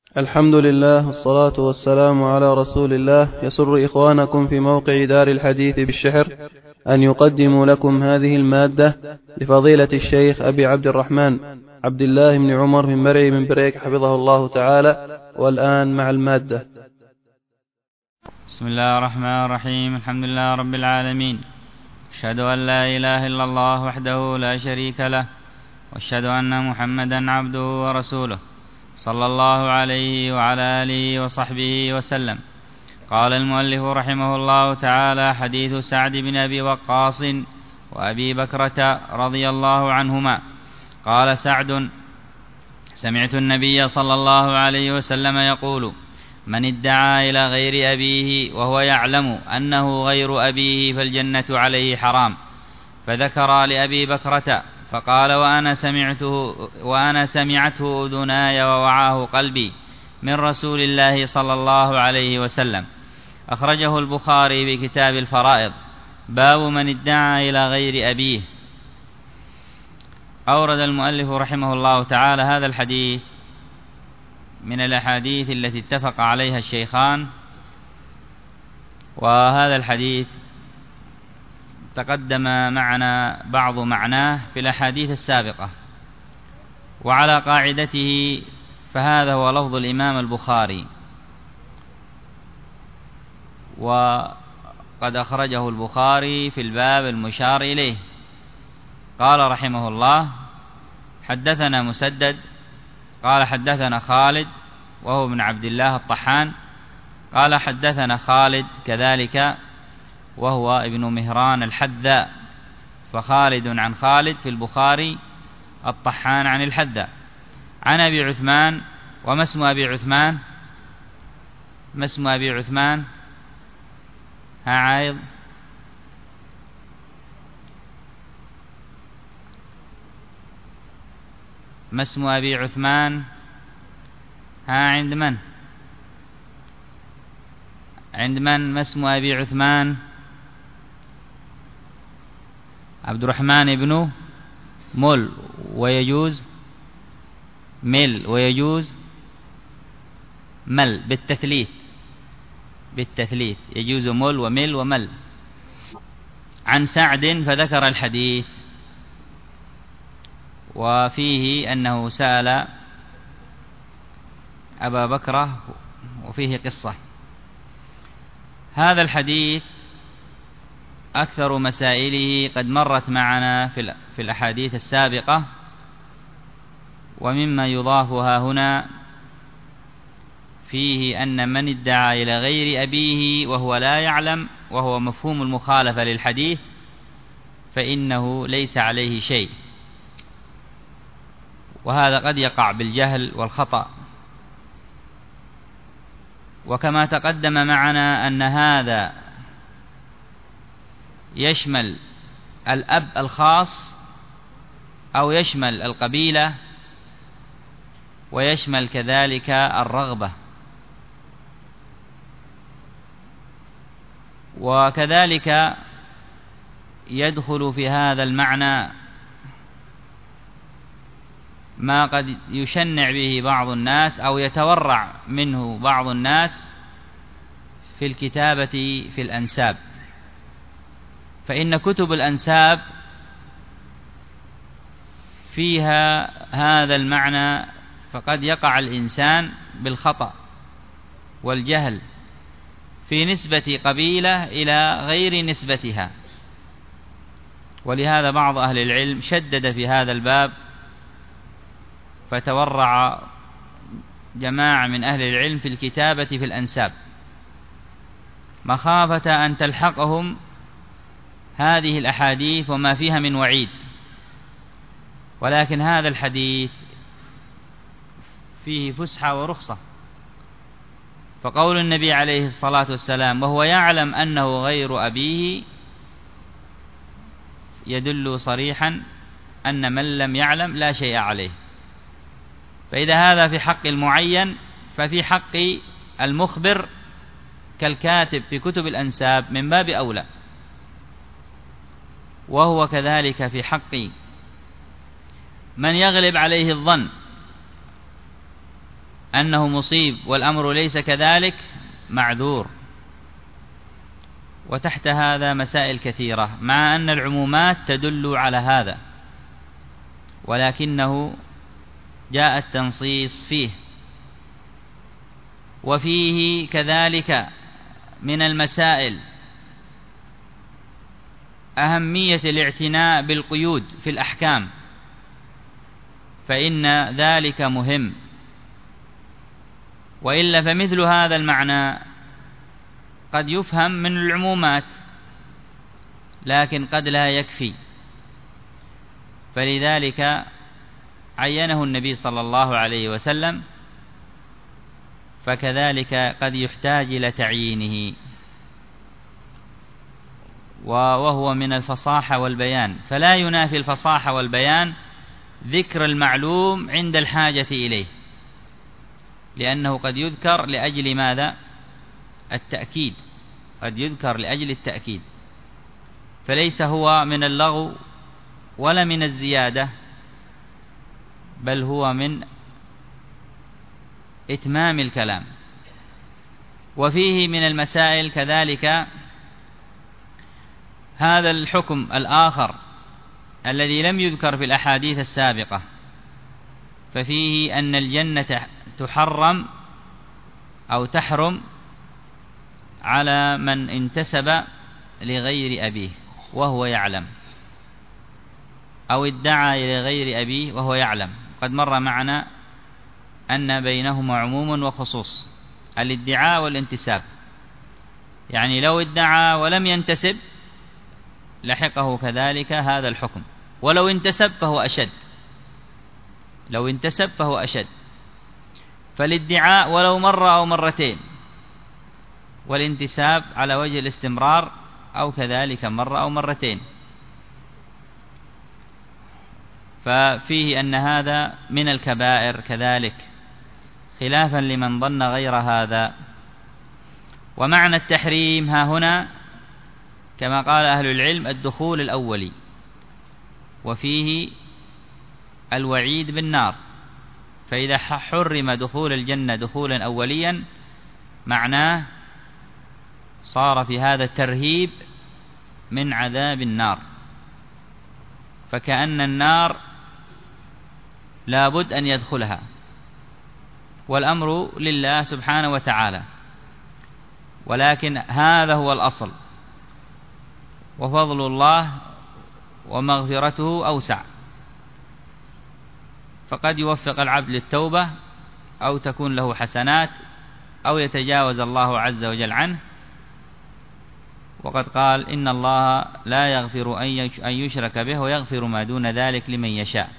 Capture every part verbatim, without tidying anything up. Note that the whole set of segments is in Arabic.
الحمد لله والصلاة والسلام على رسول الله. يسر إخوانكم في موقع دار الحديث بالشحر أن يقدموا لكم هذه المادة لفضيلة الشيخ أبي عبد الرحمن عبد الله بن عمر من مرعي من بريك حفظه الله تعالى. والآن مع المادة. بسم الله الرحمن الرحيم. الحمد لله رب العالمين، أشهد أن لا إله إلا الله وحده لا شريك له، وأشهد أن محمدا عبده ورسوله صلى الله عليه وعلى آله وصحبه وسلم. قال المؤلف رحمه الله تعالى: حديث سعد بن أبي وقاص وأبي بكرة رضي الله عنهما. قال سعد: سمعت النبي صلى الله عليه وسلم يقول: من ادعى إلى غير أبيه وهو يعلم أنه غير أبيه فالجنة عليه حرام. فذكر لأبي بكرة فقال: وأنا سمعته وأنا سمعته أذناي ووعاه قلبي من رسول الله صلى الله عليه وسلم. أخرجه البخاري بكتاب الفرائض، باب من ادعى إلى غير أبيه. أورد المؤلف رحمه الله تعالى هذا الحديث من الأحاديث التي اتفق عليها الشيخان، وهذا الحديث تقدم معنا بعض معناه في الأحاديث السابقة، وعلى قاعدته فهذا هو لفظ الإمام البخاري، وقد أخرجه البخاري في الباب المشار إليه. قال رحمه الله: حدثنا مسدد قال حدثنا خالد وهو ابن عبد الله الطحان قال حدثنا خالد كذلك وهو ابن مهران الحذاء، فخالد عن خالد في البخاري، الطحان عن الحذاء، عن أبي عثمان. وما اسم أبي عثمان؟ ما اسم أبي عثمان؟ ها عايض؟ ما اسم أبي عثمان؟ ها عند من؟ عند من ما اسم أبي عثمان؟ عبد الرحمن بن مل، ويجوز مل، ويجوز مل بالتثليث، بالتثليث يجوز مل ومل ومل. عن سعد فذكر الحديث، وفيه أنه سأل أبا بكرة، وفيه قصة. هذا الحديث أكثر مسائله قد مرت معنا في الأحاديث السابقة، ومما يضافها هنا فيه أن من ادعى إلى غير أبيه وهو لا يعلم، وهو مفهوم المخالفة للحديث، فإنه ليس عليه شيء، وهذا قد يقع بالجهل والخطأ. وكما تقدم معنا أن هذا يشمل الأب الخاص، أو يشمل القبيلة، ويشمل كذلك الرغبة، وكذلك يدخل في هذا المعنى ما قد يشنع به بعض الناس أو يتورع منه بعض الناس في الكتابة في الأنساب. فإن كتب الأنساب فيها هذا المعنى، فقد يقع الإنسان بالخطأ والجهل في نسبة قبيلة إلى غير نسبتها. ولهذا بعض أهل العلم شدد في هذا الباب، فتورع جماعة من أهل العلم في الكتابة في الأنساب، مخافة أن تلحقهم هذه الأحاديث وما فيها من وعيد. ولكن هذا الحديث فيه فسحة ورخصة، فقول النبي عليه الصلاة والسلام: وهو يعلم أنه غير أبيه، يدل صريحا أن من لم يعلم لا شيء عليه. فإذا هذا في حق المعين، ففي حق المخبر كالكاتب في كتب الأنساب من باب أولى، وهو كذلك في حق من يغلب عليه الظن أنه مصيب والأمر ليس كذلك معذور. وتحت هذا مسائل كثيرة، مع أن العمومات تدل على هذا، ولكنه جاء التنصيص فيه. وفيه كذلك من المسائل أهمية الاعتناء بالقيود في الأحكام، فإن ذلك مهم، وإلا فمثل هذا المعنى قد يفهم من العمومات لكن قد لا يكفي، فلذلك عينه النبي صلى الله عليه وسلم، فكذلك قد يحتاج إلى تعيينه، وهو من الفصاحة والبيان، فلا ينافي الفصاحة والبيان ذكر المعلوم عند الحاجة إليه، لأنه قد يذكر لأجل ماذا؟ التأكيد، قد يذكر لأجل التأكيد، فليس هو من اللغو ولا من الزيادة، بل هو من إتمام الكلام. وفيه من المسائل كذلك هذا الحكم الآخر الذي لم يذكر في الأحاديث السابقة، ففيه أن الجنة تحرم أو تحرم على من انتسب لغير أبيه وهو يعلم، أو ادعى إلى غير أبيه وهو يعلم. قد مر معنا أن بينهما عموم وخصوص، الادعاء والانتساب، يعني لو ادعى ولم ينتسب لحقه كذلك هذا الحكم، ولو انتسب فهو أشد، لو انتسب فهو أشد. فالادعاء ولو مرة أو مرتين، والانتساب على وجه الاستمرار أو كذلك مرة أو مرتين. ففيه أن هذا من الكبائر كذلك، خلافا لمن ظن غير هذا. ومعنى التحريم ها هنا كما قال أهل العلم الدخول الأولي، وفيه الوعيد بالنار، فإذا حرم دخول الجنة دخولا أوليا معناه صار في هذا الترهيب من عذاب النار، فكأن النار لا بد أن يدخلها، والأمر لله سبحانه وتعالى، ولكن هذا هو الأصل، وفضل الله ومغفرته أوسع، فقد يوفق العبد للتوبة أو تكون له حسنات أو يتجاوز الله عز وجل عنه. وقد قال إن الله لا يغفر أن يشرك به ويغفر ما دون ذلك لمن يشاء.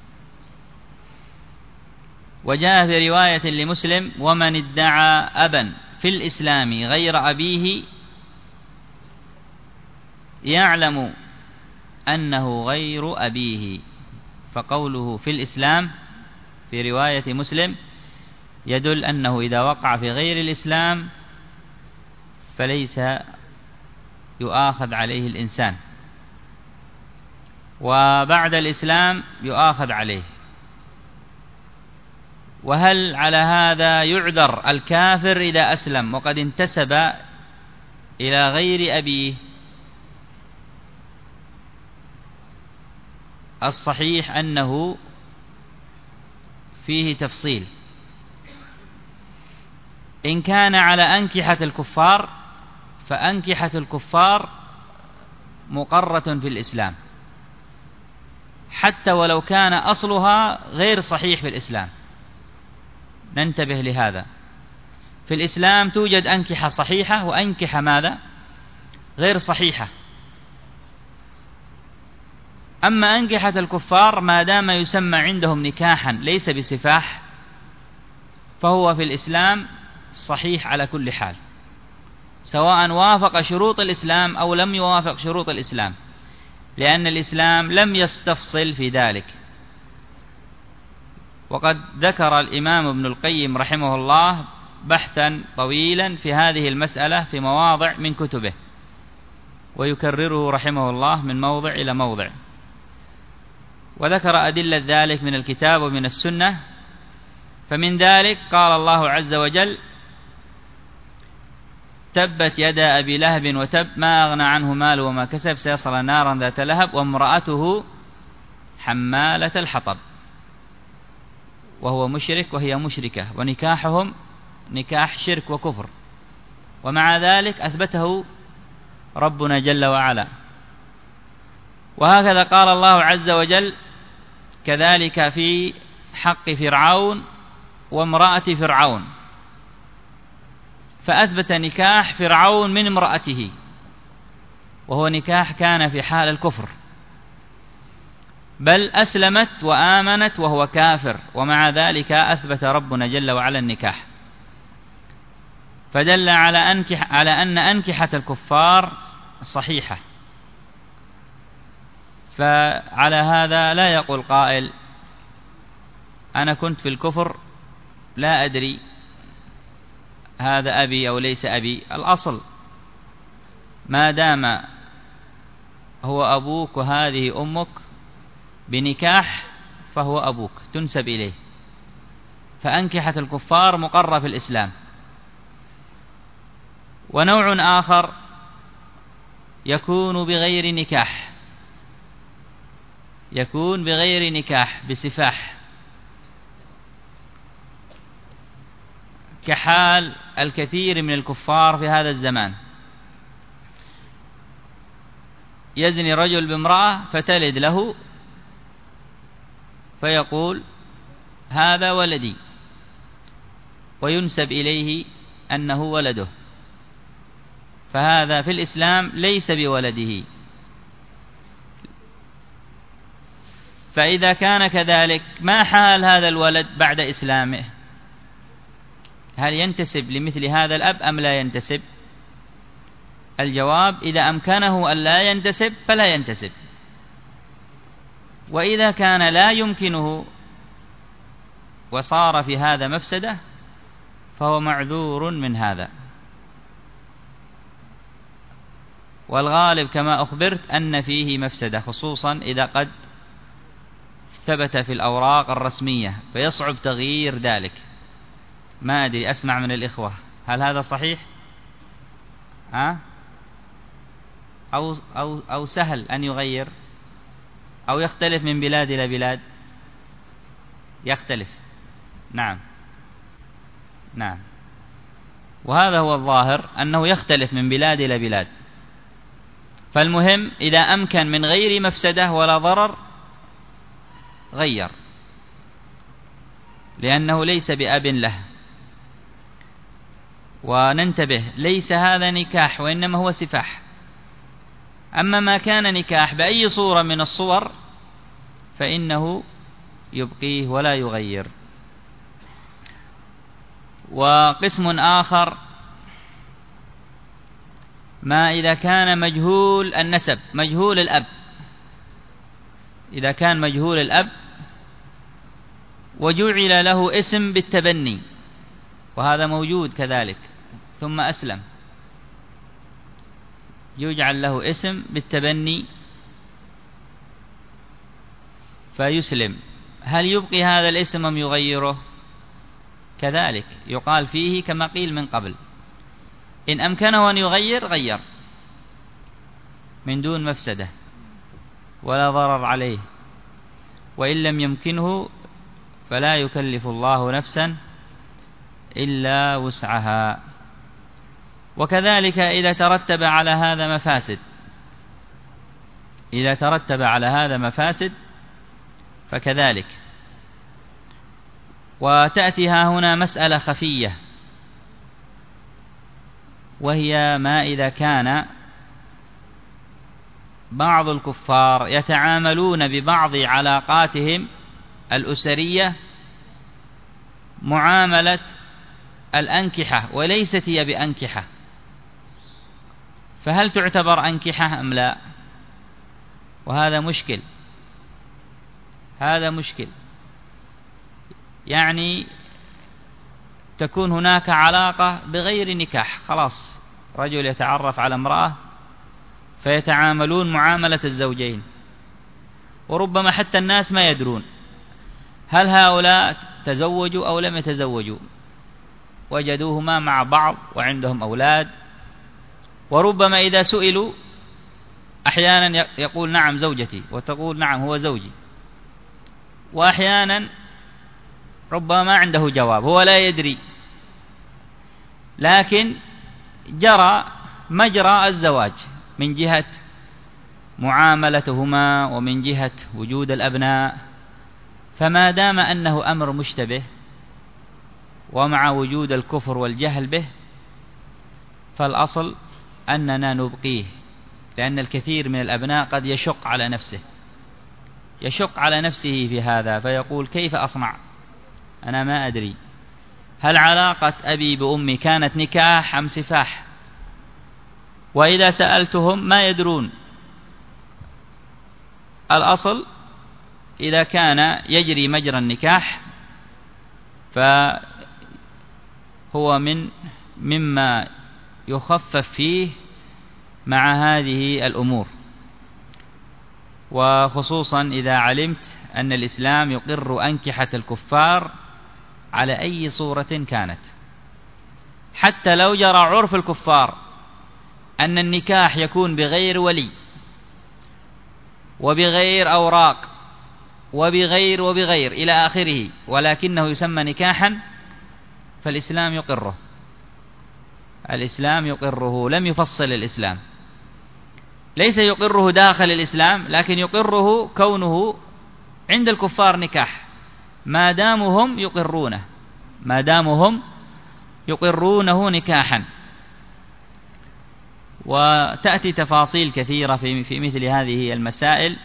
وجاء في رواية لمسلم ومن ادعى أبا في الإسلام غير أبيه يعلم أنه غير أبيه، فقوله في الإسلام في رواية مسلم يدل أنه إذا وقع في غير الإسلام فليس يؤاخذ عليه الإنسان، وبعد الإسلام يؤاخذ عليه. وهل على هذا يعذر الكافر إذا أسلم وقد انتسب إلى غير أبيه؟ الصحيح أنه فيه تفصيل. إن كان على أنكحة الكفار فأنكحة الكفار مقرة في الإسلام، حتى ولو كان أصلها غير صحيح في الإسلام. ننتبه لهذا، في الإسلام توجد أنكحة صحيحة وأنكحة ماذا؟ غير صحيحة. أما أنكحة الكفار ما دام يسمى عندهم نكاحا ليس بسفاح فهو في الإسلام صحيح على كل حال، سواء وافق شروط الإسلام أو لم يوافق شروط الإسلام، لأن الإسلام لم يستفصل في ذلك. وقد ذكر الإمام ابن القيم رحمه الله بحثا طويلا في هذه المسألة في مواضع من كتبه، ويكرره رحمه الله من موضع إلى موضع، وذكر أدلة ذلك من الكتاب ومن السنة. فمن ذلك قال الله عز وجل: تبت يدا أبي لهب وتب ما أغنى عنه ماله وما كسب سيصلى نارا ذات لهب وامرأته حمالة الحطب، وهو مشرك وهي مشركة، ونكاحهم نكاح شرك وكفر، ومع ذلك أثبته ربنا جل وعلا. وهكذا قال الله عز وجل كذلك في حق فرعون وامرأة فرعون، فأثبت نكاح فرعون من امرأته، وهو نكاح كان في حال الكفر، بل أسلمت وآمنت وهو كافر، ومع ذلك أثبت ربنا جل وعلا النكاح، فدل على أنكح على أن أنكحة الكفار صحيحة. فعلى هذا لا يقول قائل: أنا كنت في الكفر لا أدري هذا أبي أو ليس أبي. الأصل ما دام هو أبوك وهذه أمك بنكاح فهو أبوك، تنسب إليه، فأنكحة الكفار مقرة في الإسلام. ونوع آخر يكون بغير نكاح، يكون بغير نكاح بسفاح، كحال الكثير من الكفار في هذا الزمان. يزني رجل بامرأة فتلد له فيقول: هذا ولدي، وينسب إليه أنه ولده، فهذا في الإسلام ليس بولده. فإذا كان كذلك ما حال هذا الولد بعد إسلامه؟ هل ينتسب لمثل هذا الأب أم لا ينتسب؟ الجواب: إذا أمكنه أن لا ينتسب فلا ينتسب، وإذا كان لا يمكنه وصار في هذا مفسدة فهو معذور من هذا. والغالب كما أخبرت أن فيه مفسدة، خصوصا إذا قد ثبت في الأوراق الرسمية، فيصعب تغيير ذلك. ما أدري، أسمع من الإخوة، هل هذا صحيح؟ أه؟ أو, أو, أو سهل أن يغير، أو يختلف من بلاد إلى بلاد؟ يختلف. نعم نعم وهذا هو الظاهر، أنه يختلف من بلاد إلى بلاد. فالمهم إذا أمكن من غير مفسدة ولا ضرر غير، لأنه ليس بأب له. وننتبه، ليس هذا نكاح وإنما هو سفاح. أما ما كان نكاح بأي صورة من الصور فإنه يبقيه ولا يغير. وقسم آخر ما إذا كان مجهول النسب، مجهول الأب، إذا كان مجهول الأب وجعل له اسم بالتبني، وهذا موجود كذلك، ثم أسلم، يجعل له اسم بالتبني فيسلم، هل يبقي هذا الاسم أم يغيره؟ كذلك يقال فيه كما قيل من قبل، إن أمكنه أن يغير غير من دون مفسدة ولا ضرر عليه، وإن لم يمكنه فلا يكلف الله نفسا إلا وسعها. وكذلك إذا ترتب على هذا مفاسد، إذا ترتب على هذا مفاسد فكذلك. وتأتي ها هنا مسألة خفية، وهي ما إذا كان بعض الكفار يتعاملون ببعض علاقاتهم الأسرية معاملة الأنكحة وليست هي بأنكحة، فهل تعتبر أنكحة أم لا؟ وهذا مشكل، هذا مشكل. يعني تكون هناك علاقة بغير نكاح، خلاص رجل يتعرف على امرأة فيتعاملون معاملة الزوجين، وربما حتى الناس ما يدرون. هل هؤلاء تزوجوا أو لم يتزوجوا، وجدوهما مع بعض وعندهم أولاد، وربما إذا سئلوا أحيانا يقول نعم زوجتي، وتقول نعم هو زوجي، وأحيانا ربما ما عنده جواب، هو لا يدري، لكن جرى مجرى الزواج من جهة معاملتهما ومن جهة وجود الأبناء. فما دام أنه أمر مشتبه ومع وجود الكفر والجهل به، فالأصل أننا نبقيه، لأن الكثير من الأبناء قد يشق على نفسه يشق على نفسه في هذا، فيقول كيف أصنع، أنا ما أدري هل علاقة أبي بأمي كانت نكاح أم سفاح، وإذا سألتهم ما يدرون. الأصل إذا كان يجري مجرى النكاح فهو من مما يخفف فيه مع هذه الأمور، وخصوصا إذا علمت أن الإسلام يقر أنكحة الكفار على أي صورة كانت، حتى لو جرى عرف الكفار أن النكاح يكون بغير ولي وبغير أوراق وبغير وبغير إلى آخره، ولكنه يسمى نكاحا، فالإسلام يقره الإسلام يقره لم يفصل الإسلام، ليس يقره داخل الإسلام، لكن يقره كونه عند الكفار نكاح ما داموا هم يقرونه ما داموا هم يقرونه نكاحا. وتأتي تفاصيل كثيرة في في مثل هذه المسائل،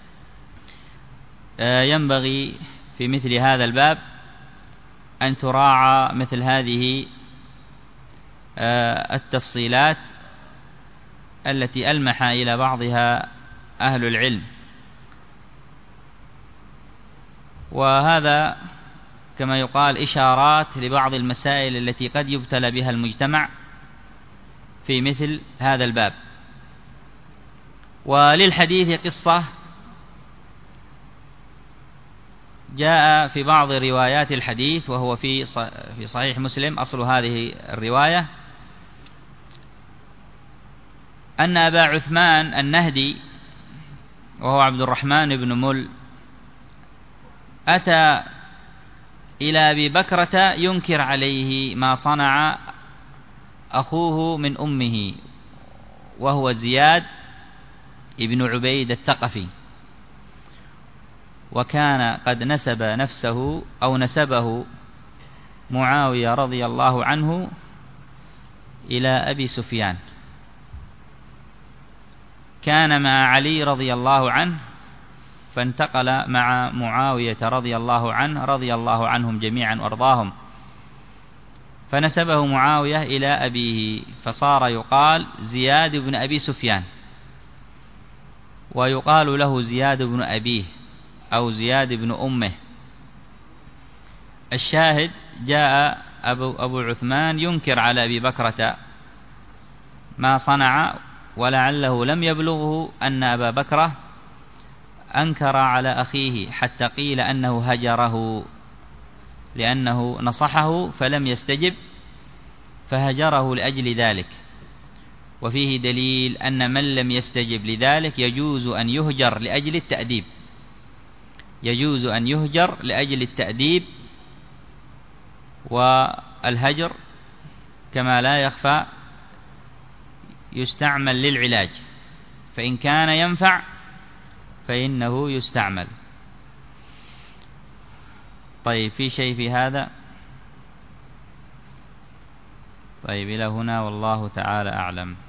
ينبغي في مثل هذا الباب أن تراعى مثل هذه التفصيلات التي ألمح إلى بعضها أهل العلم. وهذا كما يقال إشارات لبعض المسائل التي قد يبتلى بها المجتمع في مثل هذا الباب. وللحديث قصة جاء في بعض روايات الحديث، وهو في في صحيح مسلم أصل هذه الرواية، أن أبا عثمان النهدي وهو عبد الرحمن بن مل أتى إلى أبي بكرة ينكر عليه ما صنع أخوه من أمه، وهو زياد ابن عبيد الثقفي، وكان قد نسب نفسه أو نسبه معاوية رضي الله عنه إلى أبي سفيان، كان مع علي رضي الله عنه فانتقل مع معاوية رضي الله عنه رضي الله عنهم جميعا وارضاهم، فنسبه معاوية إلى أبيه، فصار يقال زياد بن أبي سفيان، ويقال له زياد بن أبيه أو زياد بن أمه. الشاهد جاء أبو, أبو عثمان ينكر على أبي بكرة ما صنع، ولعله لم يبلغه أن أبا بكرة أنكر على أخيه، حتى قيل أنه هجره لأنه نصحه فلم يستجب فهجره لأجل ذلك. وفيه دليل أن من لم يستجب لذلك يجوز أن يهجر لأجل التأديب يجوز أن يهجر لأجل التأديب والهجر كما لا يخفى يستعمل للعلاج، فإن كان ينفع فإنه يستعمل. طيب، في شيء في هذا؟ طيب، إلى هنا والله تعالى أعلم.